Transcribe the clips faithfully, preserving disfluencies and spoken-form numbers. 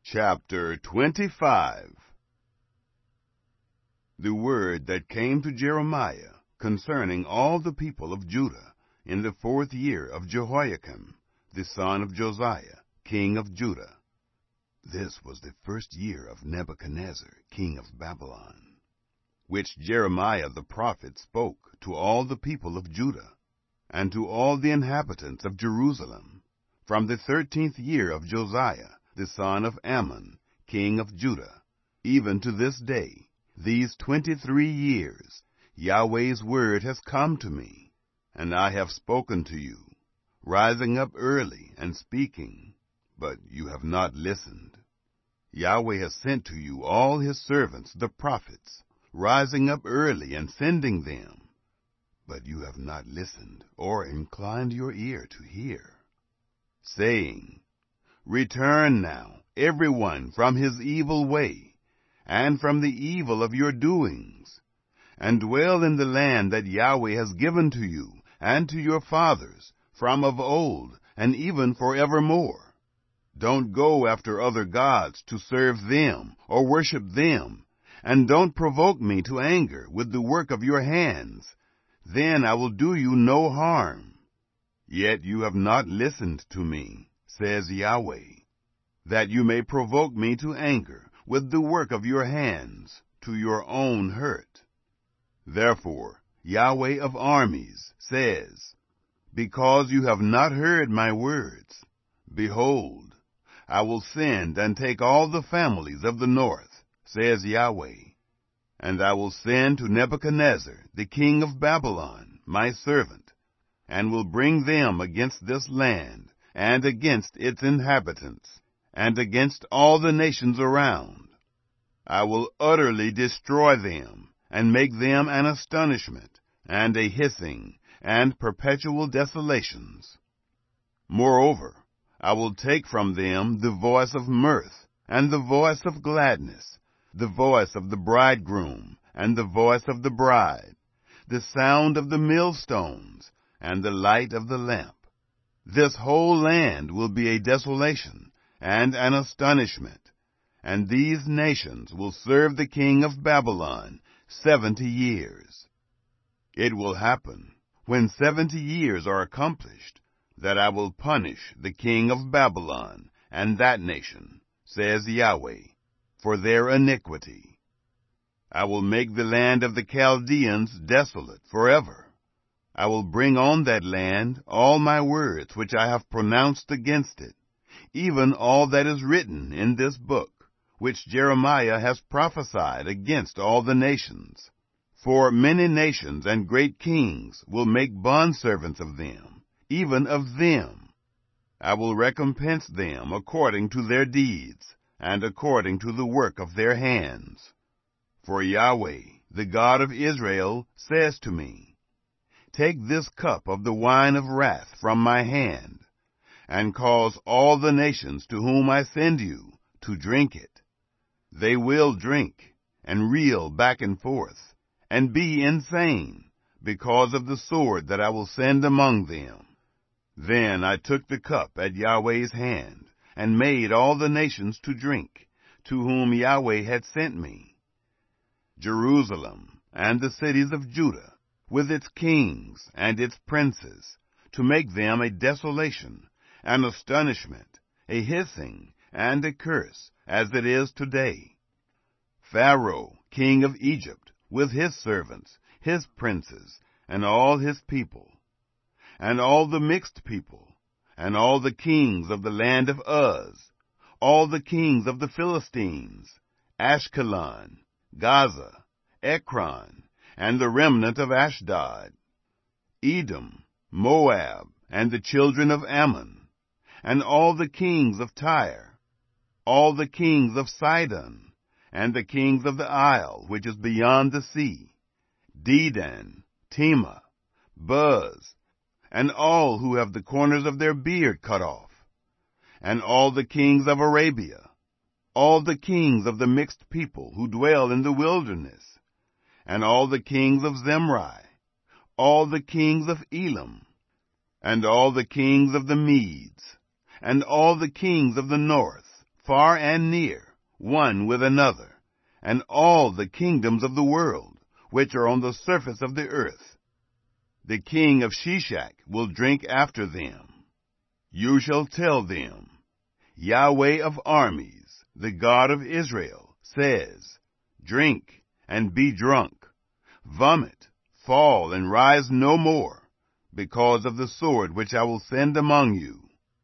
Chapter twenty-five. The word that came to Jeremiah concerning all the people of Judah in the fourth year of Jehoiakim, the son of Josiah, king of Judah. This was the first year of Nebuchadnezzar, king of Babylon, which Jeremiah the prophet spoke to all the people of Judah, and to all the inhabitants of Jerusalem, from the thirteenth year of Josiah, the son of Ammon, king of Judah, even to this day, these twenty-three years, Yahweh's word has come to me, and I have spoken to you, rising up early and speaking, but you have not listened. Yahweh has sent to you all his servants, the prophets, rising up early and sending them, but you have not listened or inclined your ear to hear, saying, Return now, every one, from his evil way, and from the evil of your doings, and dwell in the land that Yahweh has given to you and to your fathers from of old, and even forevermore. Don't go after other gods to serve them or worship them, and don't provoke me to anger with the work of your hands. Then I will do you no harm. Yet you have not listened to me, says Yahweh, that you may provoke me to anger with the work of your hands, to your own hurt. Therefore, Yahweh of armies says, Because you have not heard my words, behold, I will send and take all the families of the north, says Yahweh, and I will send to Nebuchadnezzar, the king of Babylon, my servant, and will bring them against this land, and against its inhabitants, and against all the nations around. I will utterly destroy them, and make them an astonishment, and a hissing, and perpetual desolations. Moreover, I will take from them the voice of mirth, and the voice of gladness, the voice of the bridegroom, and the voice of the bride, the sound of the millstones, and the light of the lamp. This whole land will be a desolation and an astonishment, and these nations will serve the king of Babylon seventy years. It will happen, when seventy years are accomplished, that I will punish the king of Babylon and that nation, says Yahweh, for their iniquity. I will make the land of the Chaldeans desolate forever. I will bring on that land all my words which I have pronounced against it, even all that is written in this book, which Jeremiah has prophesied against all the nations. For many nations and great kings will make bondservants of them, even of them. I will recompense them according to their deeds, and according to the work of their hands. For Yahweh, the God of Israel, says to me, Take this cup of the wine of wrath from my hand, and cause all the nations to whom I send you to drink it. They will drink, and reel back and forth, and be insane, because of the sword that I will send among them. Then I took the cup at Yahweh's hand, and made all the nations to drink, to whom Yahweh had sent me. Jerusalem and the cities of Judah, with its kings and its princes, to make them a desolation, an astonishment, a hissing, and a curse, as it is today. Pharaoh, king of Egypt, with his servants, his princes, and all his people, and all the mixed people, and all the kings of the land of Uz, all the kings of the Philistines, Ashkelon, Gaza, Ekron, and the remnant of Ashdod, Edom, Moab, and the children of Ammon, and all the kings of Tyre, all the kings of Sidon, and the kings of the isle which is beyond the sea, Dedan, Tema, Buz, and all who have the corners of their beard cut off, and all the kings of Arabia, all the kings of the mixed people who dwell in the wilderness, and all the kings of Zemrai, all the kings of Elam, and all the kings of the Medes, and all the kings of the north, far and near, one with another, and all the kingdoms of the world, which are on the surface of the earth. The king of Sheshach will drink after them. You shall tell them, Yahweh of armies, the God of Israel, says, Drink and be drunk, vomit, fall and rise no more, because of the sword which I will send among you.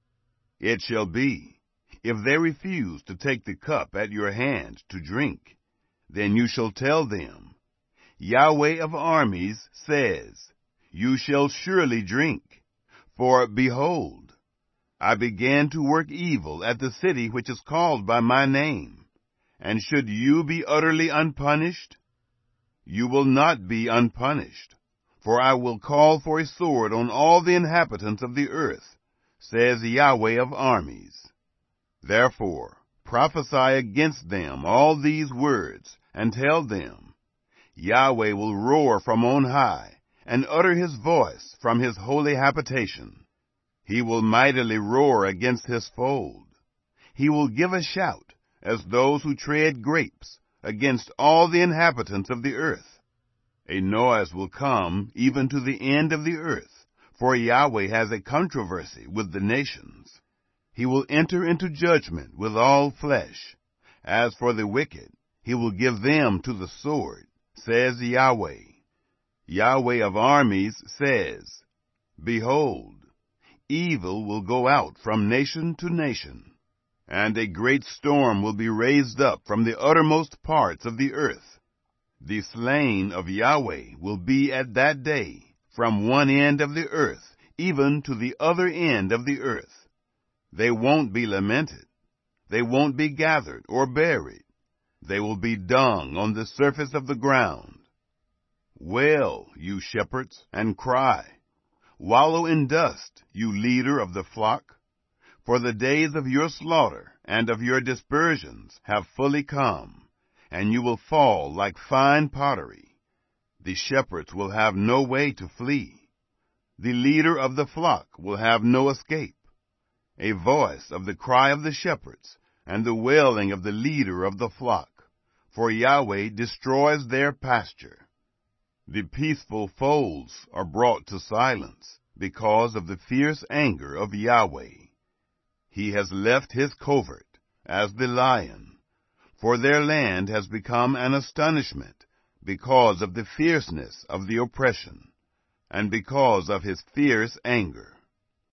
It shall be, if they refuse to take the cup at your hand to drink, then you shall tell them, Yahweh of armies says, You shall surely drink. For, behold, I began to work evil at the city which is called by my name. And should you be utterly unpunished? You will not be unpunished, for I will call for a sword on all the inhabitants of the earth, says Yahweh of armies. Therefore prophesy against them all these words, and tell them, Yahweh will roar from on high, and utter his voice from his holy habitation. He will mightily roar against his fold. He will give a shout, as those who tread grapes, against all the inhabitants of the earth. A noise will come even to the end of the earth, for Yahweh has a controversy with the nations. He will enter into judgment with all flesh. As for the wicked, he will give them to the sword, says Yahweh. Yahweh of armies says, Behold, evil will go out from nation to nation, and a great storm will be raised up from the uttermost parts of the earth. The slain of Yahweh will be at that day from one end of the earth even to the other end of the earth. They won't be lamented. They won't be gathered or buried. They will be dung on the surface of the ground. Wail, you shepherds, and cry. Wallow in dust, you leader of the flock. For the days of your slaughter and of your dispersions have fully come, and you will fall like fine pottery. The shepherds will have no way to flee. The leader of the flock will have no escape. A voice of the cry of the shepherds, and the wailing of the leader of the flock, for Yahweh destroys their pasture. The peaceful folds are brought to silence because of the fierce anger of Yahweh. He has left his covert as the lion, for their land has become an astonishment because of the fierceness of the oppression, and because of his fierce anger.